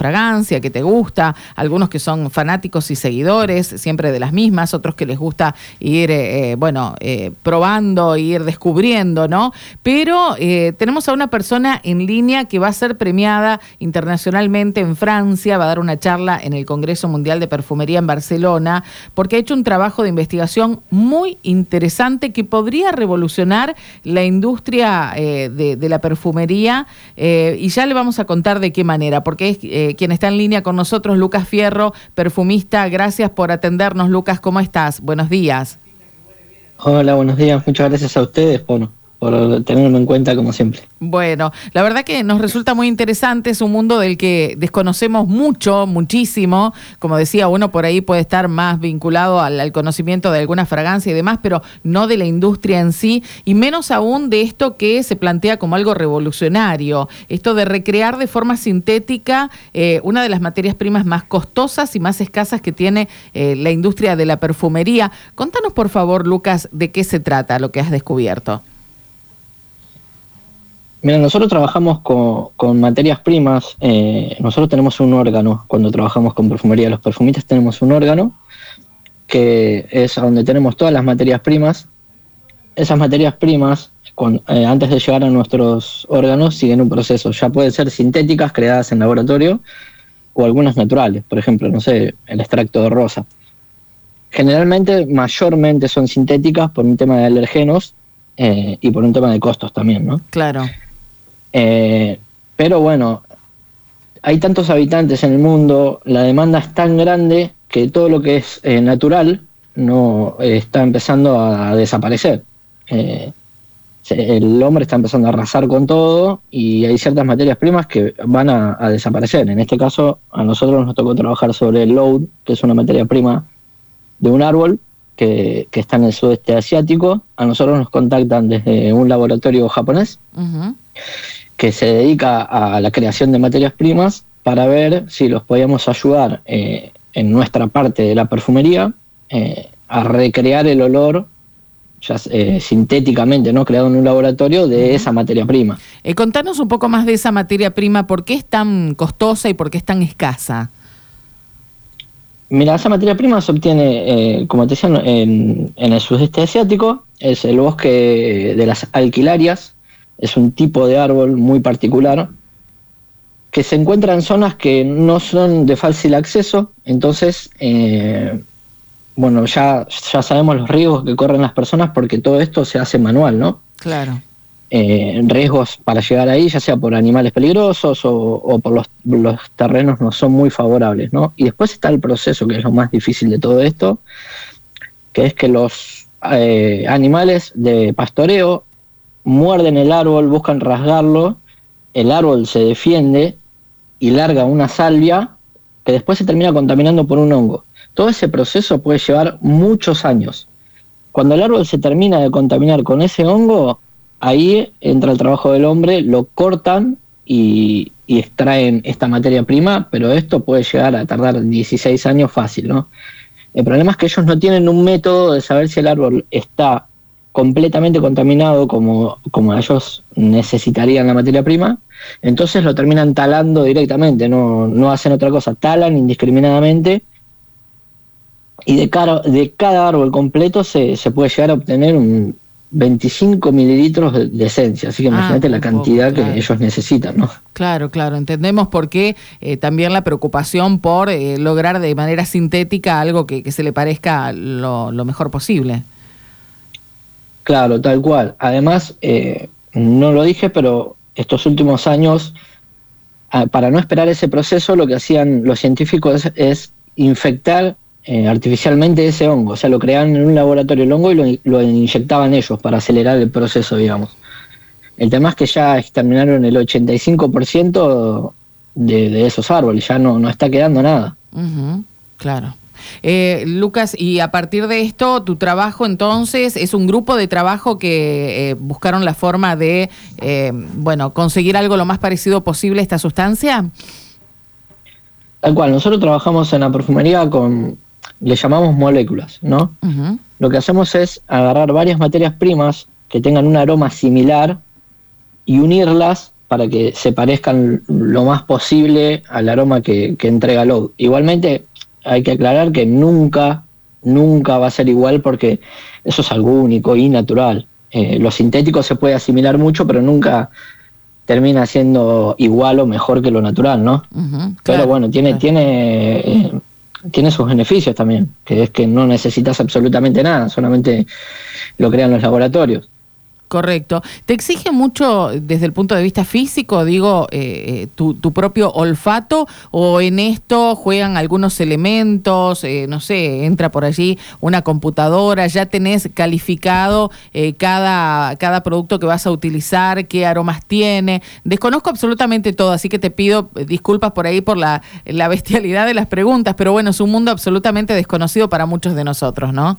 fragancia que te gusta, algunos que son fanáticos y seguidores, siempre de las mismas, otros que les gusta ir, probando, ir descubriendo, ¿no? Pero tenemos a una persona en línea que va a ser premiada internacionalmente en Francia, va a dar una charla en el Congreso Mundial de Perfumería en Barcelona, porque ha hecho un trabajo de investigación muy interesante que podría revolucionar la industria de la perfumería, y ya le vamos a contar de qué manera, porque es quien está en línea con nosotros, Lucas Fierro, perfumista. Gracias por atendernos, Lucas. ¿Cómo estás? Buenos días. Hola, buenos días. Muchas gracias a ustedes por tenerme en cuenta como siempre. Bueno, la verdad que nos resulta muy interesante, es un mundo del que desconocemos muchísimo. Como decía, uno por ahí puede estar más vinculado al conocimiento de alguna fragancia y demás, pero no de la industria en sí, y menos aún de esto que se plantea como algo revolucionario, esto de recrear de forma sintética una de las materias primas más costosas y más escasas que tiene la industria de la perfumería. Contanos, por favor, Lucas, de qué se trata lo que has descubierto. Mira, nosotros trabajamos con materias primas. Nosotros tenemos un órgano cuando trabajamos con perfumería. Los perfumistas tenemos un órgano que es donde tenemos todas las materias primas. Esas materias primas, antes de llegar a nuestros órganos, siguen un proceso. Ya pueden ser sintéticas, creadas en laboratorio, o algunas naturales. Por ejemplo, no sé, el extracto de rosa. Generalmente, mayormente son sintéticas por un tema de alergenos y por un tema de costos también, ¿no? Claro. Pero bueno, hay tantos habitantes en el mundo, la demanda es tan grande que todo lo que es natural no está empezando a desaparecer. El hombre está empezando a arrasar con todo y hay ciertas materias primas que van a desaparecer. En este caso, a nosotros nos tocó trabajar sobre el loud, que es una materia prima de un árbol que está en el sudeste asiático. A nosotros nos contactan desde un laboratorio japonés. Uh-huh. Que se dedica a la creación de materias primas para ver si los podíamos ayudar en nuestra parte de la perfumería a recrear el olor ya sintéticamente, ¿no? Creado en un laboratorio de esa materia prima. Contanos un poco más de esa materia prima, ¿por qué es tan costosa y por qué es tan escasa? Mira, esa materia prima se obtiene, como te decía, en el sudeste asiático, es el bosque de las alquilarias. Es un tipo de árbol muy particular que se encuentra en zonas que no son de fácil acceso. Entonces, ya sabemos los riesgos que corren las personas porque todo esto se hace manual, ¿no? Claro. Riesgos para llegar ahí, ya sea por animales peligrosos o por los terrenos no son muy favorables, ¿no? Y después está el proceso, que es lo más difícil de todo esto, que es que los animales de pastoreo muerden el árbol, buscan rasgarlo, el árbol se defiende y larga una salvia que después se termina contaminando por un hongo. Todo ese proceso puede llevar muchos años. Cuando el árbol se termina de contaminar con ese hongo, ahí entra el trabajo del hombre, lo cortan y extraen esta materia prima, pero esto puede llegar a tardar 16 años fácil, ¿no? El problema es que ellos no tienen un método de saber si el árbol está completamente contaminado como ellos necesitarían la materia prima, entonces lo terminan talando directamente, no hacen otra cosa, talan indiscriminadamente, y de cada árbol completo se puede llegar a obtener un 25 mililitros de esencia, así que imagínate la cantidad que ellos necesitan, ¿no? Claro, entendemos por qué también la preocupación por lograr de manera sintética algo que se le parezca lo mejor posible. Claro, tal cual. Además, no lo dije, pero estos últimos años, para no esperar ese proceso, lo que hacían los científicos es infectar artificialmente ese hongo. O sea, lo creaban en un laboratorio el hongo y lo inyectaban ellos para acelerar el proceso, digamos. El tema es que ya exterminaron el 85% de esos árboles, ya no está quedando nada. Uh-huh, claro. Lucas, y a partir de esto, tu trabajo entonces es un grupo de trabajo que buscaron la forma de conseguir algo lo más parecido posible a esta sustancia. Tal cual, nosotros trabajamos en la perfumería le llamamos moléculas, ¿no? Uh-huh. Lo que hacemos es agarrar varias materias primas que tengan un aroma similar y unirlas para que se parezcan lo más posible al aroma que entrega el oud. Igualmente hay que aclarar que nunca va a ser igual, porque eso es algo único y natural. Lo sintético se puede asimilar mucho, pero nunca termina siendo igual o mejor que lo natural, ¿no? Claro, pero bueno, tiene sus beneficios también, que es que no necesitas absolutamente nada, solamente lo crean los laboratorios. Correcto. ¿Te exige mucho desde el punto de vista físico, digo, tu propio olfato, o en esto juegan algunos elementos, no sé, entra por allí una computadora, ya tenés calificado cada producto que vas a utilizar, qué aromas tiene? Desconozco absolutamente todo, así que te pido disculpas por ahí por la bestialidad de las preguntas, pero bueno, es un mundo absolutamente desconocido para muchos de nosotros, ¿no?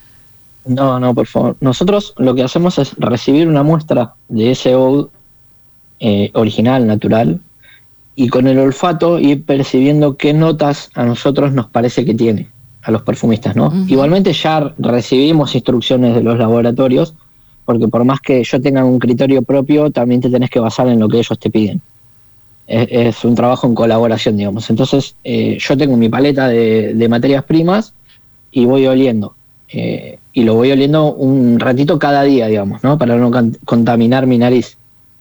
No, por favor. Nosotros lo que hacemos es recibir una muestra de ese oud original, natural, y con el olfato ir percibiendo qué notas a nosotros nos parece que tiene, a los perfumistas, ¿no? Uh-huh. Igualmente ya recibimos instrucciones de los laboratorios, porque por más que yo tenga un criterio propio, también te tenés que basar en lo que ellos te piden. Es un trabajo en colaboración, digamos. Entonces yo tengo mi paleta de materias primas y voy oliendo. Y lo voy oliendo un ratito cada día, digamos, ¿no? Para no contaminar mi nariz.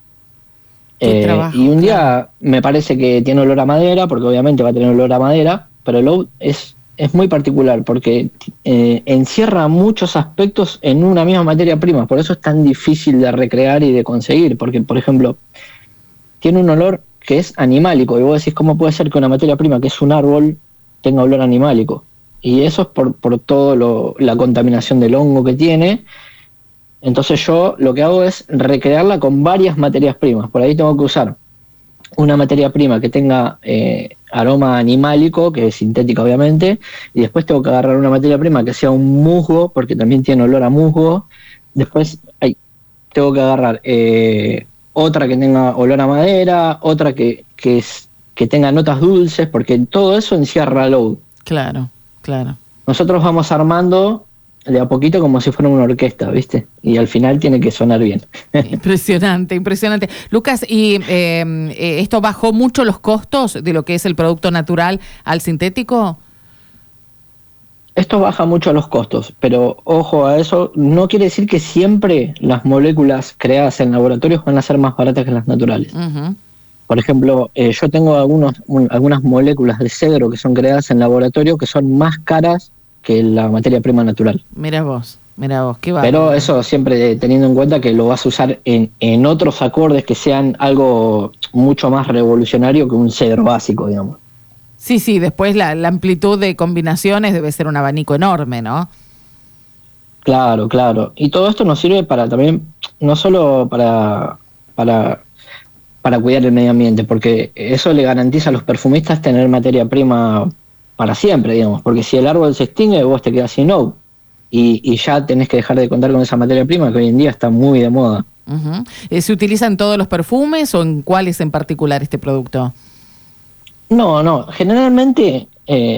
Y un día me parece que tiene olor a madera, porque obviamente va a tener olor a madera, pero el oud es muy particular, porque encierra muchos aspectos en una misma materia prima. Por eso es tan difícil de recrear y de conseguir, porque, por ejemplo, tiene un olor que es animálico, y vos decís, ¿cómo puede ser que una materia prima que es un árbol tenga olor animálico? Y eso es por todo la contaminación del hongo que tiene. Entonces yo lo que hago es recrearla con varias materias primas. Por ahí tengo que usar una materia prima que tenga aroma animálico, que es sintética obviamente, y después tengo que agarrar una materia prima que sea un musgo, porque también tiene olor a musgo. Después tengo que agarrar otra que tenga olor a madera, otra que tenga notas dulces, porque todo eso encierra el oud. Claro. Nosotros vamos armando de a poquito como si fuera una orquesta, ¿viste? Y al final tiene que sonar bien. Impresionante. Lucas, ¿y esto bajó mucho los costos de lo que es el producto natural al sintético? Esto baja mucho los costos, pero ojo a eso, no quiere decir que siempre las moléculas creadas en laboratorios van a ser más baratas que las naturales. Uh-huh. Por ejemplo, yo tengo algunas moléculas de cedro que son creadas en laboratorio que son más caras que la materia prima natural. Mira vos, qué bárbaro. Pero eso siempre teniendo en cuenta que lo vas a usar en otros acordes que sean algo mucho más revolucionario que un cedro básico, digamos. Sí, después la amplitud de combinaciones debe ser un abanico enorme, ¿no? Claro. Y todo esto nos sirve para también, no solo para cuidar el medio ambiente, porque eso le garantiza a los perfumistas tener materia prima para siempre, digamos, porque si el árbol se extingue, vos te quedás sin oud, y ya tenés que dejar de contar con esa materia prima que hoy en día está muy de moda. Uh-huh. ¿Se utiliza en todos los perfumes o en cuáles en particular este producto? No, generalmente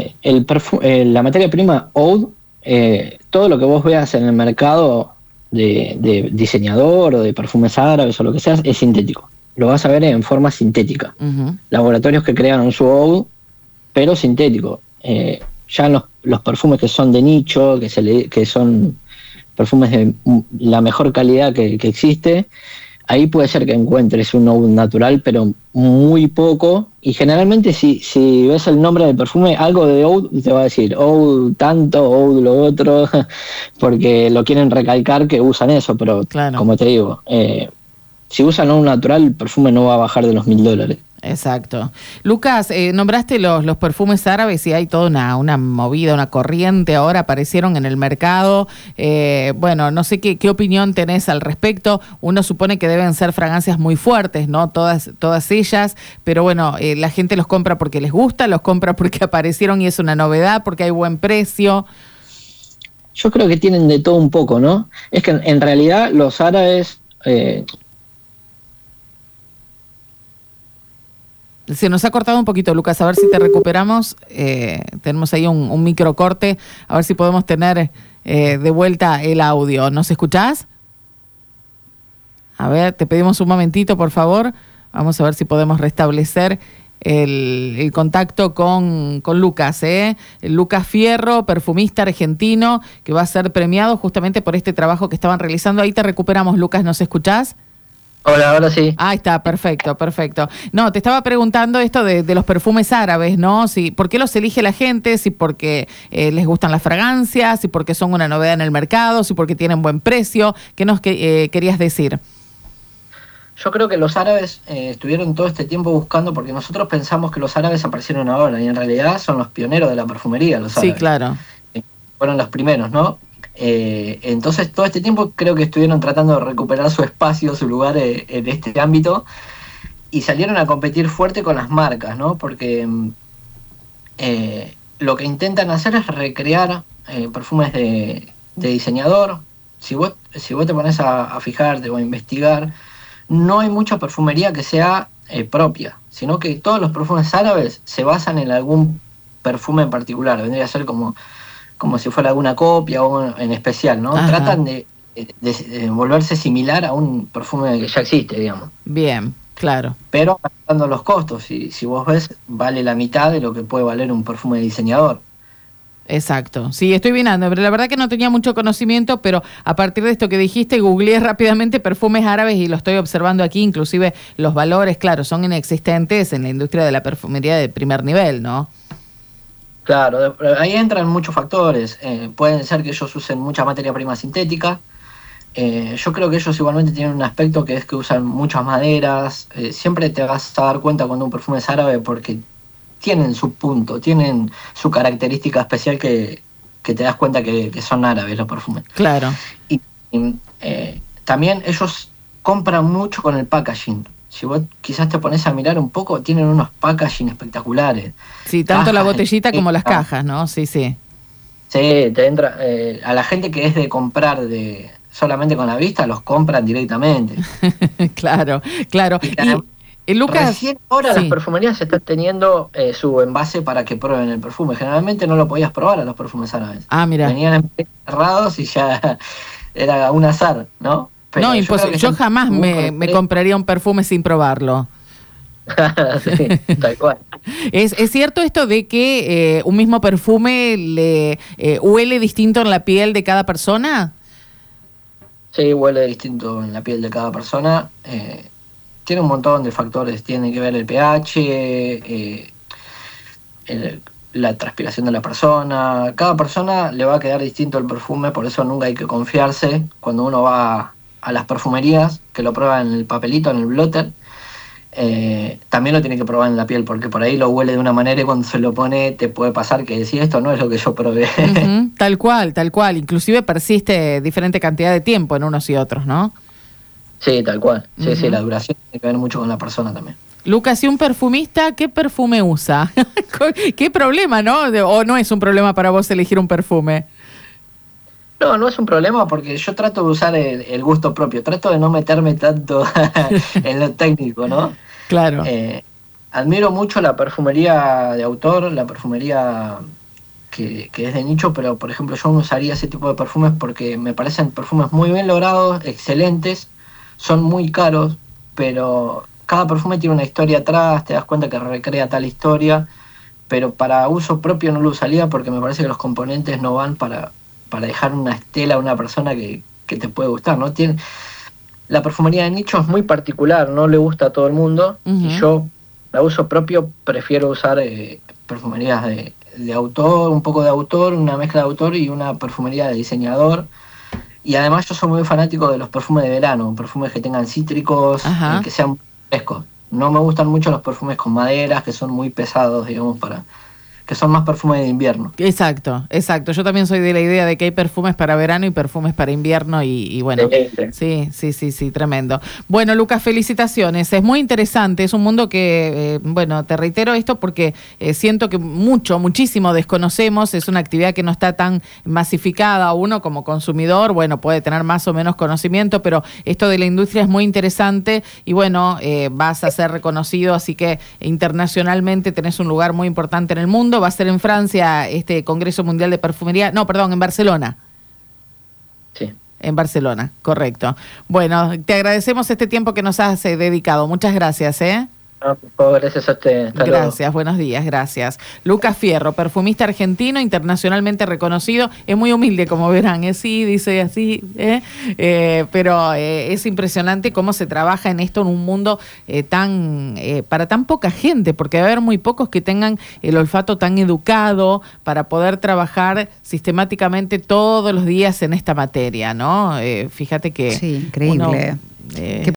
la materia prima oud, todo lo que vos veas en el mercado de diseñador o de perfumes árabes o lo que sea, es sintético. Lo vas a ver en forma sintética. Uh-huh. Laboratorios que crearon su oud, pero sintético. Ya en los perfumes que son de nicho, que son perfumes de la mejor calidad que existe, ahí puede ser que encuentres un oud natural, pero muy poco. Y generalmente si ves el nombre del perfume, algo de oud te va a decir oud tanto, oud lo otro, porque lo quieren recalcar que usan eso, pero claro, como te digo, si usan un natural, el perfume no va a bajar de los $1.000. Exacto. Lucas, nombraste los perfumes árabes y hay toda una movida, una corriente, ahora aparecieron en el mercado. Bueno, no sé qué opinión tenés al respecto. Uno supone que deben ser fragancias muy fuertes, ¿no? Todas ellas, pero bueno, la gente los compra porque les gusta, los compra porque aparecieron y es una novedad, porque hay buen precio. Yo creo que tienen de todo un poco, ¿no? Es que en realidad los árabes... Se nos ha cortado un poquito, Lucas, a ver si te recuperamos. Tenemos ahí un microcorte, a ver si podemos tener de vuelta el audio. ¿Nos escuchás? A ver, te pedimos un momentito, por favor. Vamos a ver si podemos restablecer el contacto con Lucas, Lucas Fierro, perfumista argentino, que va a ser premiado justamente por este trabajo que estaban realizando. Ahí te recuperamos, Lucas, ¿nos escuchás? Hola, ahora sí. Ahí está, perfecto. No, te estaba preguntando esto de los perfumes árabes, ¿no? Si, ¿por qué los elige la gente? Si porque les gustan las fragancias, si porque son una novedad en el mercado, si porque tienen buen precio. ¿Qué nos querías decir? Yo creo que los árabes estuvieron todo este tiempo buscando, porque nosotros pensamos que los árabes aparecieron ahora, y en realidad son los pioneros de la perfumería, los árabes. Sí, claro. Fueron los primeros, ¿no? Entonces todo este tiempo creo que estuvieron tratando de recuperar su espacio, su lugar en este ámbito, y salieron a competir fuerte con las marcas, ¿no? Porque lo que intentan hacer es recrear perfumes de diseñador. Si vos te pones a fijarte o a investigar, no hay mucha perfumería que sea propia, sino que todos los perfumes árabes se basan en algún perfume en particular. Vendría a ser como si fuera alguna copia o en especial, ¿no? Ajá. Tratan de volverse similar a un perfume que ya existe, digamos. Bien, claro. Pero gastando los costos, y si vos ves, vale la mitad de lo que puede valer un perfume de diseñador. Exacto, sí, estoy vinando, pero la verdad que no tenía mucho conocimiento, pero a partir de esto que dijiste, googleé rápidamente perfumes árabes y lo estoy observando aquí, inclusive los valores, claro, son inexistentes en la industria de la perfumería de primer nivel, ¿no? Claro, ahí entran muchos factores. Pueden ser que ellos usen mucha materia prima sintética. Yo creo que ellos igualmente tienen un aspecto que es que usan muchas maderas. Siempre te vas a dar cuenta cuando un perfume es árabe porque tienen su punto, tienen su característica especial que te das cuenta que son árabes los perfumes. Claro. Y también ellos compran mucho con el packaging. Si vos quizás te pones a mirar un poco, tienen unos packaging espectaculares. Sí, tanto cajas, la botellita como las cajas, ¿no? Sí, sí. Sí, te entra, a la gente que es de comprar solamente con la vista, los compran directamente. Claro. Y Lucas, recién ahora sí. Las perfumerías están teniendo su envase para que prueben el perfume. Generalmente no lo podías probar a los perfumes árabes. Ah, mira. Venían cerrados y ya era un azar, ¿no? Pero no, imposible. Yo jamás me compraría un perfume sin probarlo. Sí, tal cual. ¿Es cierto esto de que un mismo perfume le huele distinto en la piel de cada persona? Sí, huele distinto en la piel de cada persona. Tiene un montón de factores. Tiene que ver el pH, la transpiración de la persona. Cada persona le va a quedar distinto el perfume, por eso nunca hay que confiarse cuando uno va a las perfumerías, que lo prueba en el papelito, en el blotter. También lo tiene que probar en la piel, porque por ahí lo huele de una manera y cuando se lo pone te puede pasar que decís, esto no es lo que yo probé. Uh-huh, tal cual. Inclusive persiste diferente cantidad de tiempo en unos y otros, ¿no? Sí, tal cual. Sí, sí, la duración tiene que ver mucho con la persona también. Lucas, ¿y un perfumista qué perfume usa? ¿Qué problema, no? ¿O no es un problema para vos elegir un perfume? No es un problema porque yo trato de usar el gusto propio. Trato de no meterme tanto en lo técnico, ¿no? Claro. Admiro mucho la perfumería de autor, la perfumería que es de nicho, pero por ejemplo yo no usaría ese tipo de perfumes porque me parecen perfumes muy bien logrados, excelentes, son muy caros, pero cada perfume tiene una historia atrás, te das cuenta que recrea tal historia, pero para uso propio no lo usaría porque me parece que los componentes no van para dejar una estela a una persona que te puede gustar, ¿no? La perfumería de nicho es muy particular, no le gusta a todo el mundo, y yo, para uso propio, prefiero usar perfumerías de autor, un poco de autor, una mezcla de autor y una perfumería de diseñador. Y además yo soy muy fanático de los perfumes de verano, perfumes que tengan cítricos, que sean frescos. No me gustan mucho los perfumes con maderas, que son muy pesados, digamos, que son más perfumes de invierno. Exacto. Yo también soy de la idea de que hay perfumes para verano y perfumes para invierno y bueno, sí, tremendo. Bueno, Lucas, felicitaciones. Es muy interesante, es un mundo que, bueno, te reitero esto porque siento que muchísimo desconocemos, es una actividad que no está tan masificada. Uno como consumidor, bueno, puede tener más o menos conocimiento, pero esto de la industria es muy interesante y bueno, vas a ser reconocido, así que internacionalmente tenés un lugar muy importante en el mundo. Va a ser en Francia este Congreso Mundial de Perfumería, en Barcelona. Sí. En Barcelona, correcto. Bueno, te agradecemos este tiempo que nos has dedicado. Muchas gracias, ¿eh? No, por favor, gracias a usted. Gracias, buenos días, gracias. Lucas Fierro, perfumista argentino, internacionalmente reconocido, es muy humilde, como verán, sí, dice así, pero es impresionante cómo se trabaja en esto en un mundo para tan poca gente, porque va a haber muy pocos que tengan el olfato tan educado para poder trabajar sistemáticamente todos los días en esta materia, ¿no? Fíjate que... Sí, increíble.